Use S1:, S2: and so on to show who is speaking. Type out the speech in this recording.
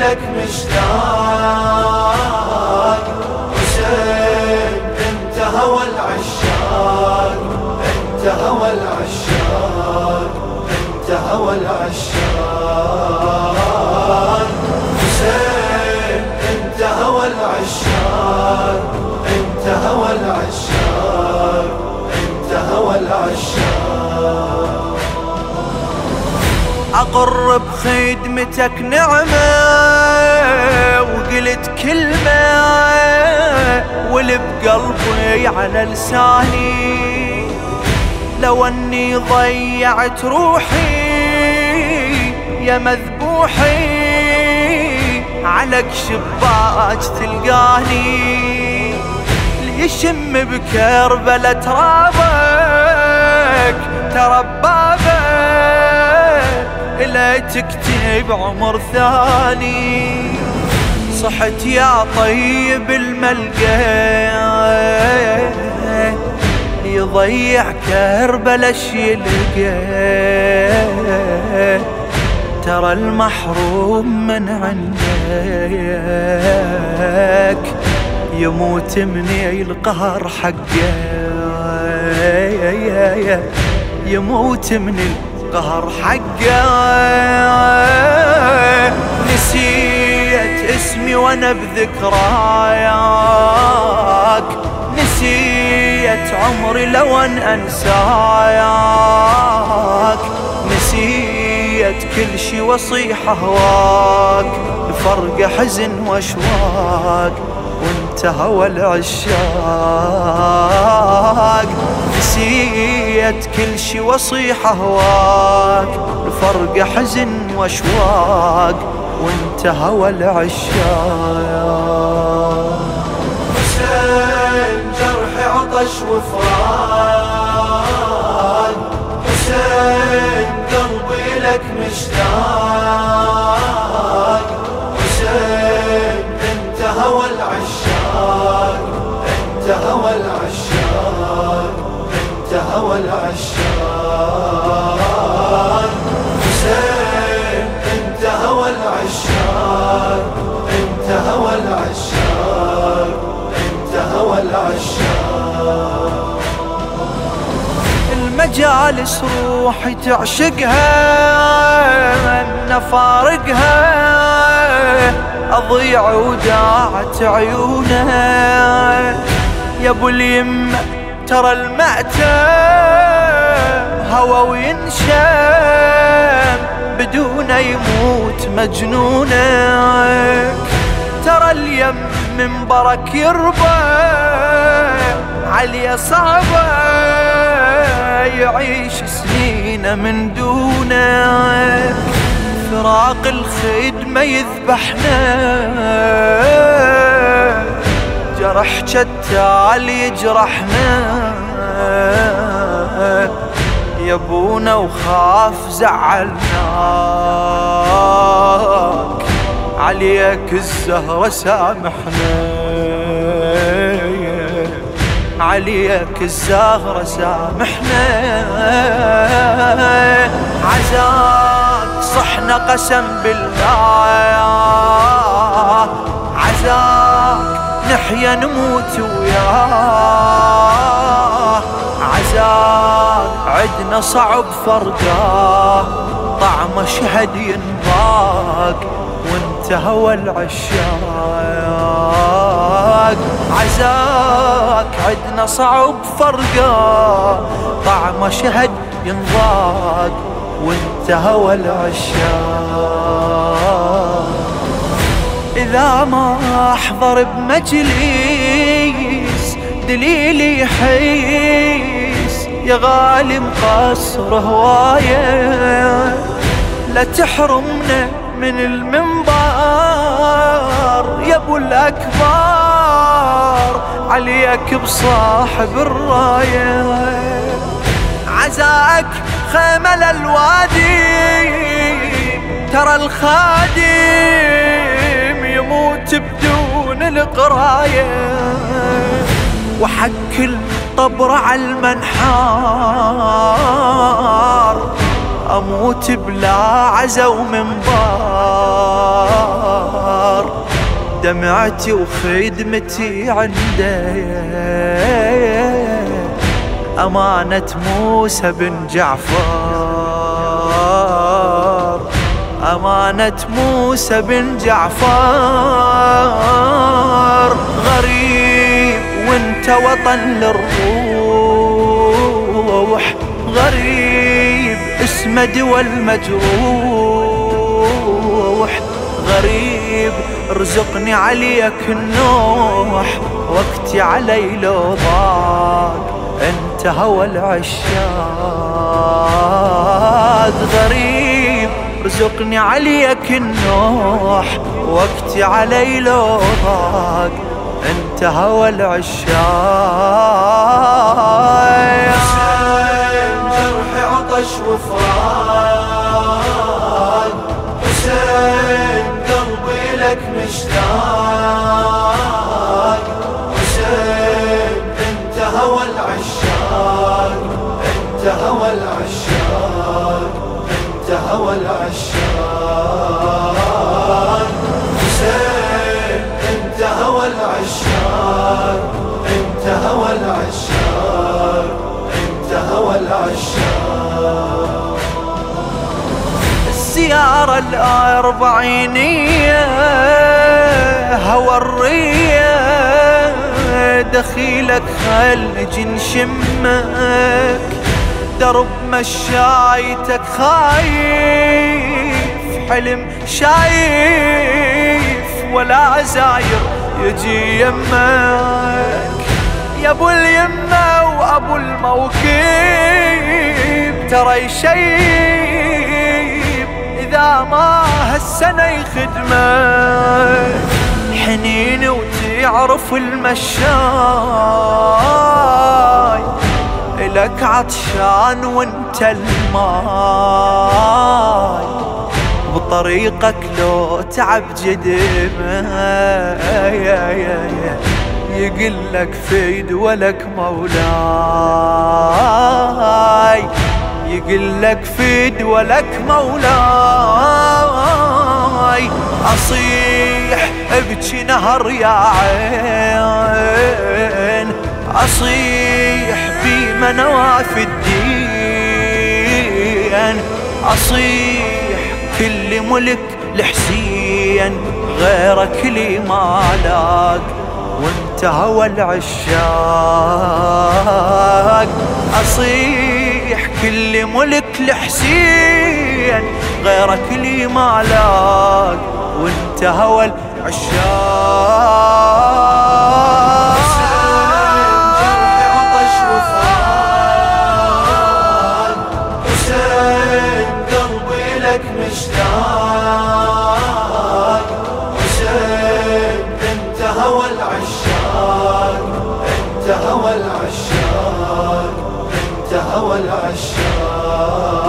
S1: إلك مشتاق حسين، انت هوى العشاق، انت هوى العشاق، انت هوى العشاق حسين، انت هوى العشاق، انت هوى العشاق، انت هوى العشاق.
S2: أقر بخدمتك نعمة وقلت كلمة واللي بقلبي على لساني، لو أني ضيعت روحي يا مذبوحي على شباك تلقاني، ليشم بكربلة ترابك تربابك إلا تكتب عمر ثاني. صحت يا طيب الملقى يضيع كربلا يلقى، ترى المحروم من عندك يموت من القهر حقه، يموت من القهر حقه. نسيت اسمي وانا بذكراياك، نسيت عمري لو ان انساياك، نسيت كل شي واصيح اهواك، فرق حزن واشواق وانت هوى العشاق. نسيت كل شي واصيح اهواك، الفرق حزن واشواق وانت هوى العشاق.
S1: حسين جرحي عطش وفراق، حسين قلبي لك مشتاق، حسين انت هوى العشاق، انت هوى العشاق، انت هوى العشاق حسين، انت هوى العشاق، انت هوى العشاق، انت هوى العشاق.
S2: المجالس روحي تعشقها من فارقها، اضيع وداعت عيونها يا ابو اليمه، ترى المأتم هوى وينشم بدون يموت مجنونك، ترى اليم من برك يربى علي صعبة يعيش سنين من دونك، فراق الخدمة يذبحنا، جرح جتال يجرحنا يا ابونا وخاف زعلناك، عليك الزهرة سامحنا، عليك الزهرة سامحنا. عزاك صحنا قسم بالله، عزاك نحيا نموت وياه، عزاك عدنا صعب فرقاه، طعمه شهد ينضاق وانت هوى العشاق. عزاك عدنا صعب فرقاه، طعمه شهد ينضاق وانت هوى العشاق. إذا ما أحضر بمجلس دليلي يحيس، يا غالي مقصر هواية لا تحرمنا من المنبر يا ابو الأكبر، عليك بصاحب الراية. عزاك خيمة للوادي، ترى الخادم يموت بدون القراية، وحك الطبر على المنحار، أموت بلا عزا ومنبار، دمعتي وخدمتي عنده. أمانة موسى بن جعفر، أمانة موسى بن جعفر. غريب وانت وطن للروح، غريب اسمه دول مجروح. غريب ارزقني عليك النوح، وقتي علي لو ضاق انت هوى العشاق. غريب ارزقني عليك النوح، وقتي علي لو ضاق انت هوى العشاق.
S1: جرحي عطش وفراق، حسين قلبي لك مشتاق. حسين انت هوى العشاق، انت هوى العشاق، انت هوى العشاق. حسين انت هوى العشاق، انت هوى العشاق، انت هوى العشاق.
S2: الزيارة الأربعينية هوى الرية، دخيلك خلج نشمك. درب مشايتك خايف، حلم شايف ولا زاير يجي يمك. يا ابو اليمة وابو الموكب، ترى يشيب اذا ما هالسنة يخدمك. حنين وتعرف المشاي، إلك عطشان وانت الماي. بطريقك لو تعب جدمه، يقلك فيد ولك مولاي. يقلك فيد ولك مولاي. أصيح ابكي نهر يا عين، أصيح بما نواف الدين. أصيح كل ملك لحسين، غيرك لي ما لاق وانت هوى العشاق. أصيح كل ملك لحسين، غيرك لي ما لاق وانت هوى العشاق.
S1: جرحي عطش وفراق، حسين قلبي لك مشتاق. حسين انت هوى العشاق، انت هوى العشاق، انت هوى العشاق.